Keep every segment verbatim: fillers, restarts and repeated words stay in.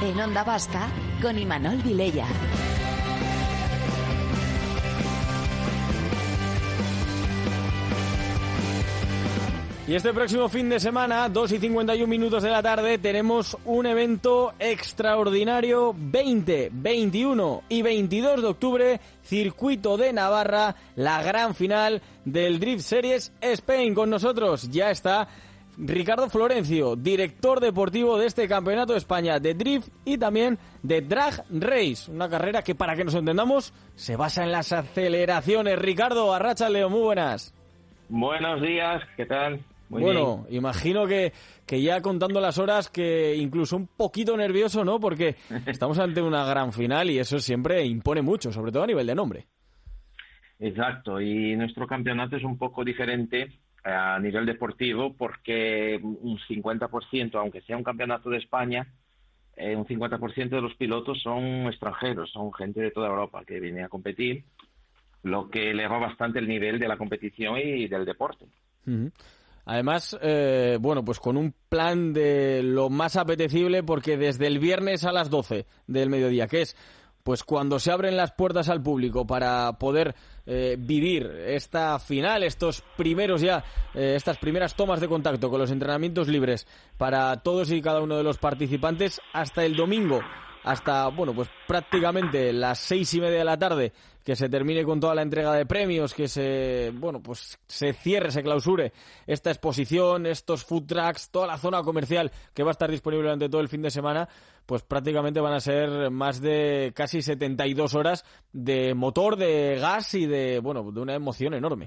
En Onda Vasca, con Imanol Vilella. Y este próximo fin de semana, dos y cincuenta y un minutos de la tarde, tenemos un evento extraordinario. Veinte, veintiuno y veintidós de octubre, Circuito de Navarra, la gran final del Drift Series Spain. Con nosotros ya está Ricardo Florencio, director deportivo de este Campeonato de España de Drift y también de Drag Race, una carrera que, para que nos entendamos, se basa en las aceleraciones. Ricardo, arráchale, muy buenas. Buenos días, ¿qué tal? Muy bueno, bien. Imagino que, que ya contando las horas, que incluso un poquito nervioso, ¿no? Porque estamos ante una gran final y eso siempre impone mucho, sobre todo a nivel de nombre. Exacto, y nuestro campeonato es un poco diferente a nivel deportivo porque un cincuenta por ciento, aunque sea un campeonato de España, eh, un cincuenta por ciento de los pilotos son extranjeros, son gente de toda Europa que viene a competir, lo que eleva bastante el nivel de la competición y del deporte. Uh-huh. Además, eh, bueno, pues con un plan de lo más apetecible, porque desde el viernes a las doce del mediodía, que es pues cuando se abren las puertas al público para poder eh, vivir esta final, estos primeros ya, eh, estas primeras tomas de contacto con los entrenamientos libres para todos y cada uno de los participantes, hasta el domingo, hasta, bueno, pues prácticamente las seis y media de la tarde, que se termine con toda la entrega de premios, que se, bueno, pues se cierre, se clausure esta exposición, estos food trucks, toda la zona comercial que va a estar disponible durante todo el fin de semana, pues prácticamente van a ser más de casi setenta y dos horas de motor, de gas y de, bueno, de una emoción enorme.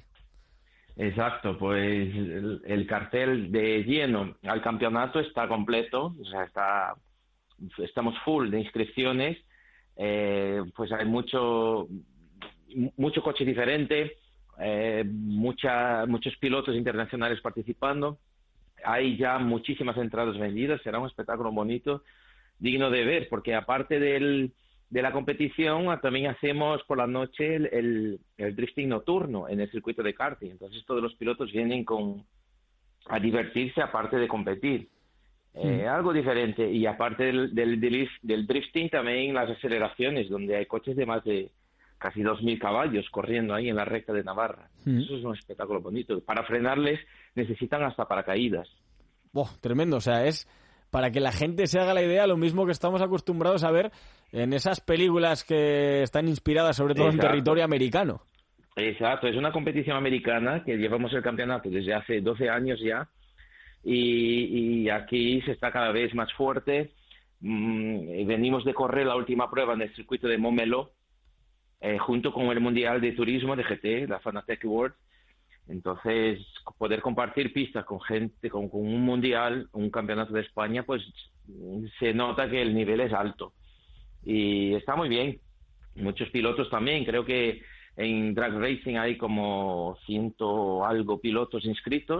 Exacto, pues el, el cartel de lleno al campeonato está completo, o sea, está, estamos full de inscripciones, eh, pues hay mucho... mucho coche diferente, eh, mucha, muchos pilotos internacionales participando, hay ya muchísimas entradas vendidas, será un espectáculo bonito, digno de ver, porque aparte del, de la competición, también hacemos por la noche el, el, el drifting nocturno en el circuito de karting, entonces todos los pilotos vienen con a divertirse aparte de competir. Eh, mm. Algo diferente, y aparte del, del, del, del drifting también las aceleraciones, donde hay coches de más de casi dos mil caballos corriendo ahí en la recta de Navarra. Mm. Eso es un espectáculo bonito. Para frenarles necesitan hasta paracaídas. Oh, tremendo, o sea, es para que la gente se haga la idea, lo mismo que estamos acostumbrados a ver en esas películas que están inspiradas sobre todo Exacto. en territorio americano. Exacto, es una competición americana que llevamos el campeonato desde hace doce años ya, y, y aquí se está cada vez más fuerte. Mm, venimos de correr la última prueba en el circuito de Montmeló, Eh, junto con el Mundial de Turismo de G T, la Fanatec World. Entonces, poder compartir pistas con gente, con, con un Mundial, un Campeonato de España, pues se nota que el nivel es alto. Y está muy bien. Muchos pilotos también. Creo que en Drag Racing hay como ciento algo pilotos inscritos.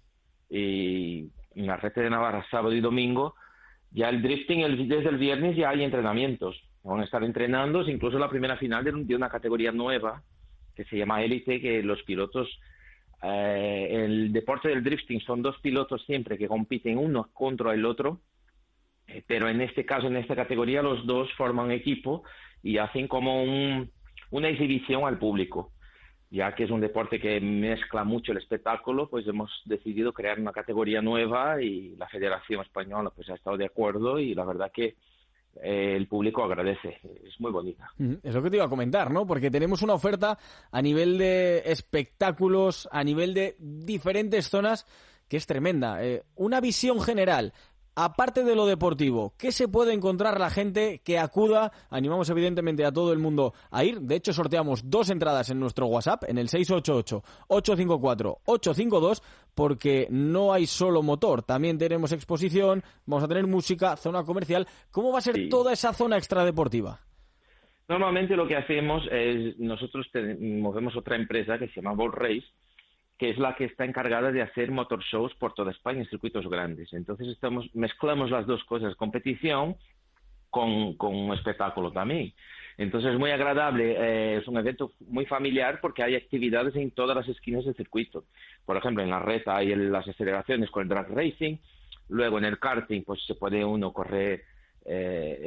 Y en la Red de Navarra, sábado y domingo, ya el drifting, el, desde el viernes ya hay entrenamientos. Van a estar entrenando, incluso la primera final de, de una categoría nueva que se llama Élite, que los pilotos, eh, el deporte del drifting son dos pilotos siempre que compiten uno contra el otro, eh, pero en este caso, en esta categoría, los dos forman equipo y hacen como un, una exhibición al público. Ya que es un deporte que mezcla mucho el espectáculo, pues hemos decidido crear una categoría nueva y la Federación Española pues ha estado de acuerdo, y la verdad que Eh, el público agradece, es muy bonita. Es lo que te iba a comentar, ¿no? Porque tenemos una oferta a nivel de espectáculos, a nivel de diferentes zonas, que es tremenda. Eh, una visión general, aparte de lo deportivo, ¿qué se puede encontrar la gente que acuda? Animamos evidentemente a todo el mundo a ir. De hecho, sorteamos dos entradas en nuestro WhatsApp, en el seis ocho ocho, ocho cinco cuatro, ocho cinco dos, porque no hay solo motor, también tenemos exposición, vamos a tener música, zona comercial. ¿Cómo va a ser sí. toda esa zona extradeportiva? Normalmente lo que hacemos es, nosotros te, movemos otra empresa que se llama Bolt Race, que es la que está encargada de hacer motor shows por toda España en circuitos grandes. Entonces estamos mezclamos las dos cosas, competición con, con un espectáculo también. Entonces es muy agradable, eh, es un evento muy familiar porque hay actividades en todas las esquinas del circuito. Por ejemplo, en la red hay el, las aceleraciones con el drag racing, luego en el karting pues se puede uno correr eh,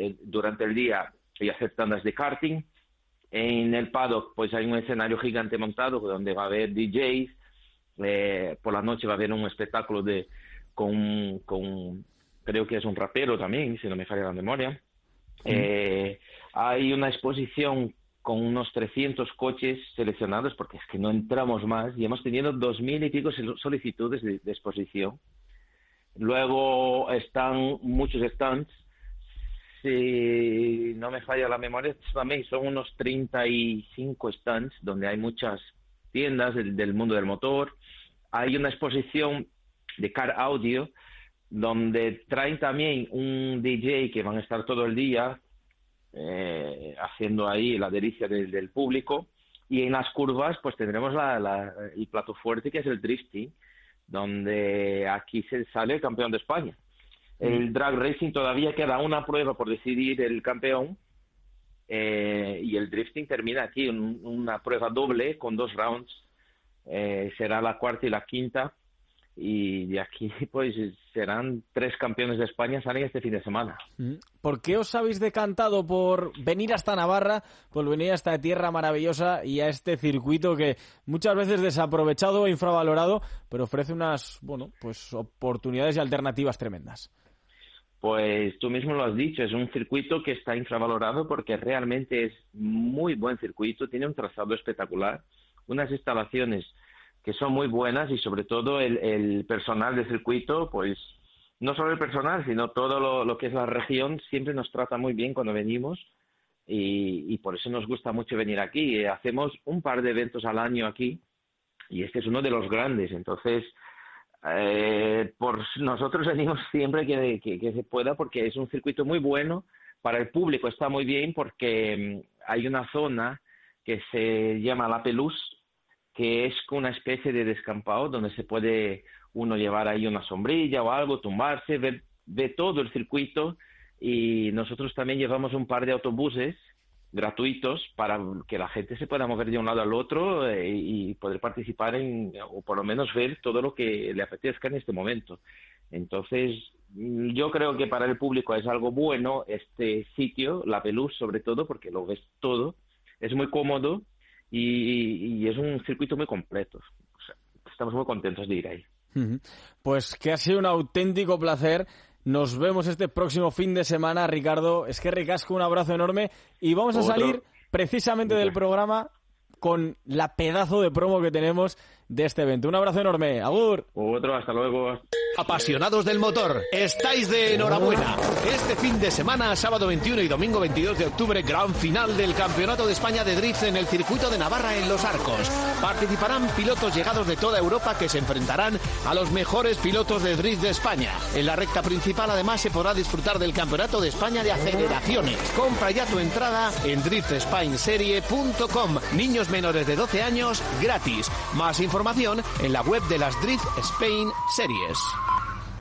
eh, durante el día y hacer tandas de karting. En el paddock pues hay un escenario gigante montado donde va a haber D Js, eh, por la noche va a haber un espectáculo de con, con creo que es un rapero también, si no me falla la memoria. Sí. Eh, hay una exposición con unos trescientos coches seleccionados, porque es que no entramos más, y hemos tenido dos mil y pico solicitudes de, de exposición. Luego están muchos stands, si no me falla la memoria, también son unos treinta y cinco stands, donde hay muchas tiendas del, del mundo del motor. Hay una exposición de car audio, donde traen también un D J que van a estar todo el día, Eh, haciendo ahí la delicia del, del público, y en las curvas pues tendremos la, la, el plato fuerte, que es el drifting, donde aquí se sale el campeón de España. El drag racing todavía queda una prueba por decidir el campeón, eh, y el drifting termina aquí, un, una prueba doble con dos rounds, eh, será la cuarta y la quinta, y de aquí pues serán tres campeones de España, salen este fin de semana. ¿Por qué os habéis decantado por venir hasta Navarra, por venir a esta tierra maravillosa y a este circuito que muchas veces desaprovechado e infravalorado, pero ofrece unas, bueno, pues oportunidades y alternativas tremendas? Pues tú mismo lo has dicho, es un circuito que está infravalorado porque realmente es muy buen circuito, tiene un trazado espectacular, unas instalaciones que son muy buenas, y sobre todo el, el personal del circuito, pues no solo el personal, sino todo lo, lo que es la región, siempre nos trata muy bien cuando venimos, y, y por eso nos gusta mucho venir aquí. Hacemos un par de eventos al año aquí, y este es uno de los grandes. Entonces, eh, por nosotros venimos siempre que, que, que se pueda, porque es un circuito muy bueno. Para el público está muy bien, porque hay una zona que se llama La Pelús, que es una especie de descampado donde se puede uno llevar ahí una sombrilla o algo, tumbarse, ver, ver todo el circuito, y nosotros también llevamos un par de autobuses gratuitos para que la gente se pueda mover de un lado al otro, eh, y poder participar en, o por lo menos ver todo lo que le apetezca en este momento. Entonces, yo creo que para el público es algo bueno este sitio, La Pelús sobre todo, porque lo ves todo, es muy cómodo, Y, y es un circuito muy completo. O sea, estamos muy contentos de ir ahí. Pues que ha sido un auténtico placer. Nos vemos este próximo fin de semana, Ricardo. Es que ricasco, un abrazo enorme. Y vamos a Otro. salir precisamente del programa con la pedazo de promo que tenemos de este evento. Un abrazo enorme. Agur. Otro, hasta luego. Apasionados del motor, estáis de enhorabuena. Este fin de semana, sábado veintiuno y domingo veintidós de octubre, gran final del Campeonato de España de Drift en el circuito de Navarra en Los Arcos. Participarán pilotos llegados de toda Europa que se enfrentarán a los mejores pilotos de Drift de España. En la recta principal además se podrá disfrutar del Campeonato de España de aceleraciones. Compra ya tu entrada en drift spain serie punto com. Niños menores de doce años gratis. Más información en la web de las Drift Spain Series.